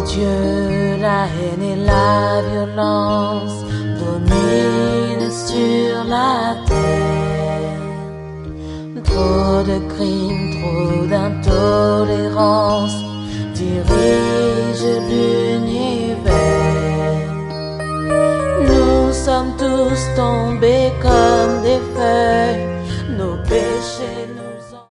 Dieu, la haine et la violence dominent sur la terre. Trop de crimes, trop d'intolérance dirigent l'univers. Nous sommes tous tombés comme des feuilles, nos péchés nous